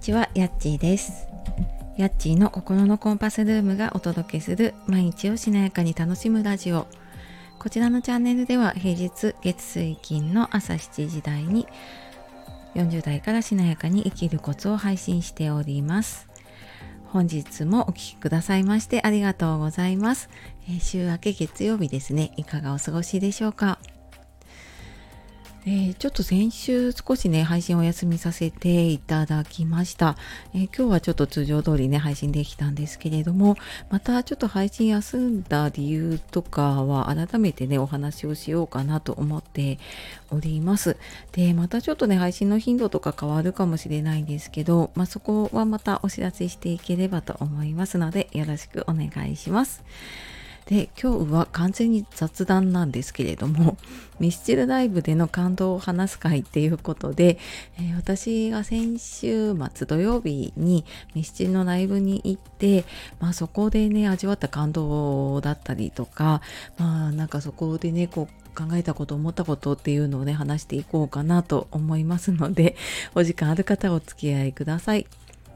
ちは、やっちーです。やっちーの心のコンパスルームがお届けする毎日をしなやかに楽しむラジオ。こちらのチャンネルでは平日月水金の朝7時台に40代からしなやかに生きるコツを配信しております。本日もお聞きくださいましてありがとうございます。週明け月曜日ですね。いかがお過ごしでしょうか。ちょっと先週少しね配信をお休みさせていただきました。今日はちょっと通常通りね配信できたんですけれども、またちょっと配信休んだ理由とかは改めてねお話をしようかなと思っております。で、またちょっとね配信の頻度とか変わるかもしれないんですけど、そこはまたお知らせしていければと思いますのでよろしくお願いします。で、今日は完全に雑談なんですけれども、ミスチルライブでの感動を話す会っていうことで、私が先週末土曜日にミスチルのライブに行って、そこでね味わった感動だったりとか、なんかそこでね考えたこと思ったことっていうのをね話していこうかなと思いますので、お時間ある方お付き合いください。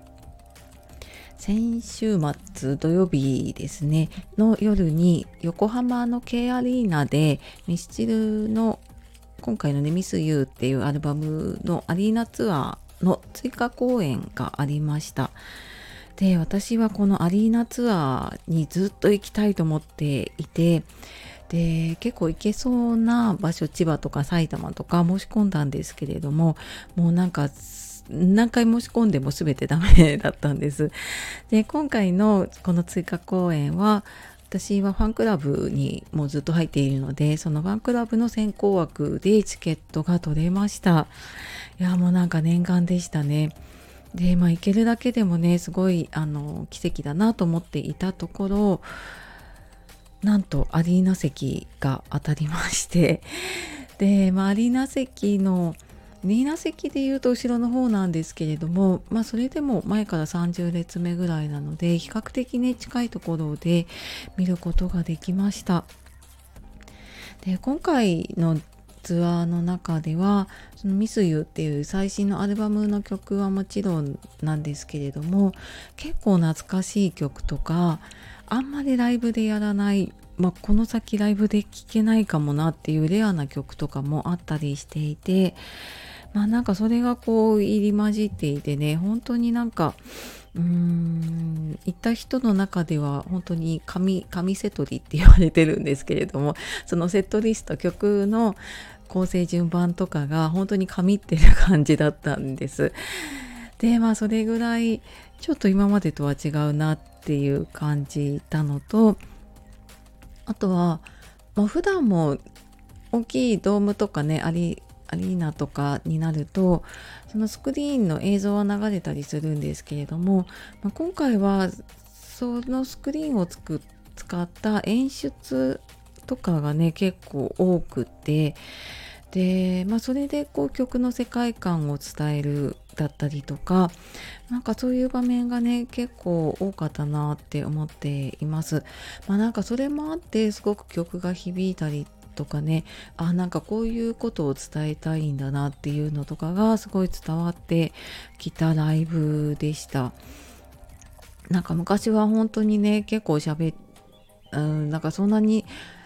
先週末土曜日ですねの夜に横浜の K アリーナでミスチルの今回のねミスユーっていうアルバムのアリーナツアーの追加公演がありました。で、私はこのアリーナツアーにずっと行きたいと思っていて、で結構行けそうな場所、千葉とか埼玉とか申し込んだんですけれども、もうなんか何回申し込んでも全てダメだったんです。で、今回のこの追加公演は私はファンクラブにもうずっと入っているので、そのファンクラブの先行枠でチケットが取れました。いや、もうなんか念願でしたね。で、行けるだけでもねすごい奇跡だなと思っていたところ、なんとアリーナ席が当たりまして、で、アリーナ席でいうと後ろの方なんですけれども、それでも前から30列目ぐらいなので比較的ね近いところで見ることができました。で、今回のツアーの中ではそのミスユーっていう最新のアルバムの曲はもちろんなんですけれども、結構懐かしい曲とかあんまりライブでやらない、この先ライブで聴けないかもなっていうレアな曲とかもあったりしていて、なんかそれがこう入り混じっていてね、本当になんか行った人の中では本当に神セトリって言われてるんですけれども、そのセットリスト、曲の構成順番とかが本当に神ってる感じだったんです。で、それぐらいちょっと今までとは違うなっていう感じたのと、あとは、普段も大きいドームとかねアリーナとかになるとそのスクリーンの映像は流れたりするんですけれども、今回はそのスクリーンを使った演出とかがね結構多くて、で、それでこう曲の世界観を伝えるだったりとか、なんかそういう場面がね結構多かったなって思っています。なんかそれもあってすごく曲が響いたりとかね、なんかこういうことを伝えたいんだなっていうのとかがすごい伝わってきたライブでした。なんか昔は本当にね結構なんかそんなに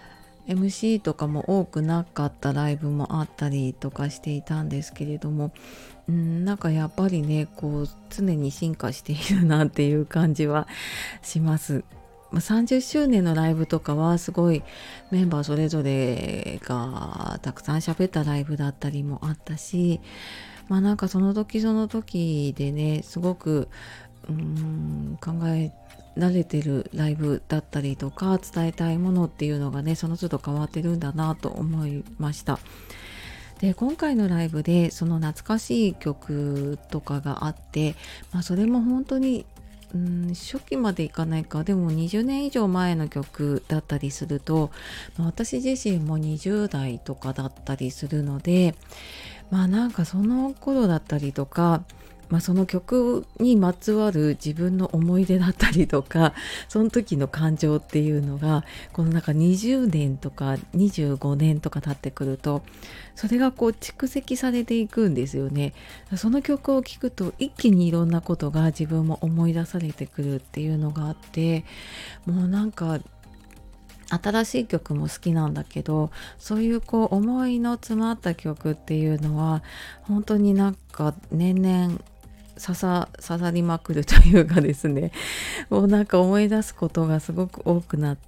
MC とかも多くなかったライブもあったりとかしていたんですけれども、なんかやっぱりねこう常に進化しているなっていう感じはします。30周年のライブとかはすごいメンバーそれぞれがたくさん喋ったライブだったりもあったし、なんかその時その時でねすごく考えられてるライブだったりとか伝えたいものっていうのがねその都度変わってるんだなと思いました。で、今回のライブでその懐かしい曲とかがあって、それも本当に初期までいかないか、でも20年以上前の曲だったりすると、私自身も20代とかだったりするので、なんかその頃だったりとかその曲にまつわる自分の思い出だったりとか、その時の感情っていうのがこのなんか20年とか25年とか経ってくると、それがこう蓄積されていくんですよね。その曲を聴くと一気にいろんなことが自分も思い出されてくるっていうのがあって、もうなんか新しい曲も好きなんだけど、そういうこう思いの詰まった曲っていうのは本当になんか年々刺さりまくるというかですね、もうなんか思い出すことがすごく多くなって、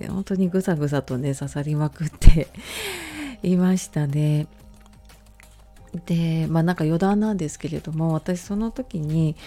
本当にぐさぐさとね刺さりまくっていましたね。で、なんか余談なんですけれども、私その時に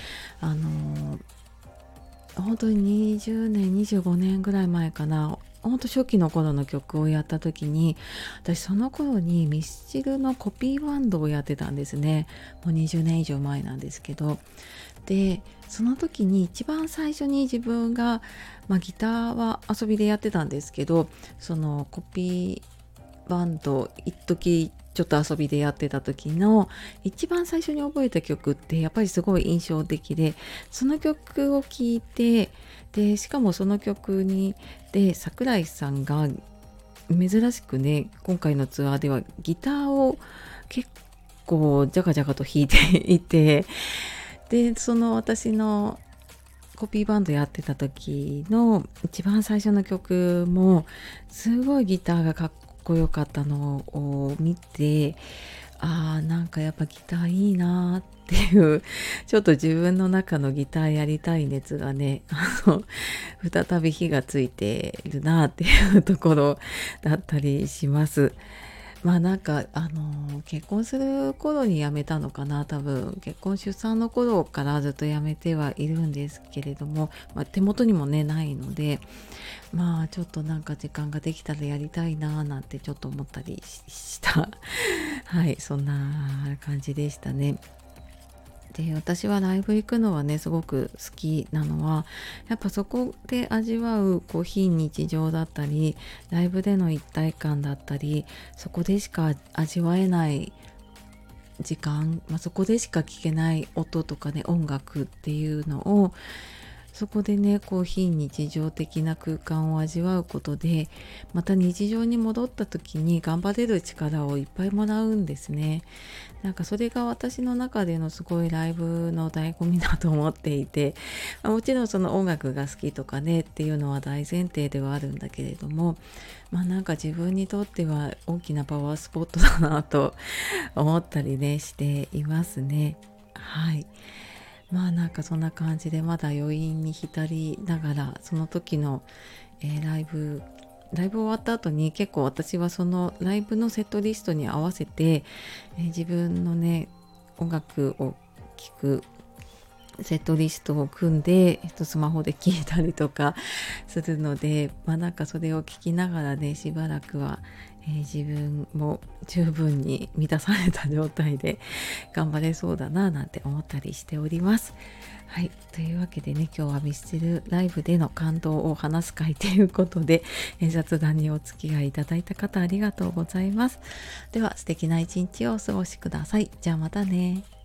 本当に20年25年ぐらい前かな、本当初期の頃の曲をやった時に、私その頃にミスチルのコピーバンドをやってたんですね。もう20年以上前なんですけど、でその時に一番最初に自分が、ギターは遊びでやってたんですけど、そのコピーバンド一時ちょっと遊びでやってた時の一番最初に覚えた曲ってやっぱりすごい印象的で、その曲を聴いて、でしかもその曲に桜井さんが珍しくね、今回のツアーではギターを結構ジャカジャカと弾いていて、でその私のコピーバンドやってた時の一番最初の曲もすごいギターがかっこよかったのを見て、なんかやっぱギターいいなっていうちょっと自分の中のギターやりたい熱がね、再び火がついているなっていうところだったりします。なんか結婚する頃に辞めたのかな、多分結婚出産の頃からずっと辞めてはいるんですけれども、手元にもねないので、ちょっとなんか時間ができたらやりたいななんてちょっと思ったりしたはい、そんな感じでしたね。で、私はライブ行くのはねすごく好きなのは、やっぱそこで味わうこう非日常だったり、ライブでの一体感だったり、そこでしか味わえない時間、そこでしか聞けない音とかね、音楽っていうのをそこでねこう非日常的な空間を味わうことで、また日常に戻った時に頑張れる力をいっぱいもらうんですね。なんかそれが私の中でのすごいライブの醍醐味だと思っていて、もちろんその音楽が好きとかねっていうのは大前提ではあるんだけれども、なんか自分にとっては大きなパワースポットだなと思ったりねしていますね。はい。なんかそんな感じでまだ余韻に浸りながら、その時の、ライブ終わった後に結構私はそのライブのセットリストに合わせて、自分のね音楽を聴くセットリストを組んでスマホで聴いたりとかするので、なんかそれを聞きながらねしばらくは、自分も十分に満たされた状態で頑張れそうだななんて思ったりしております。はい、というわけでね、今日はミスチルライブでの感動を話す会ということで、雑談にお付き合いいただいた方ありがとうございます。では素敵な一日をお過ごしください。じゃあまたね。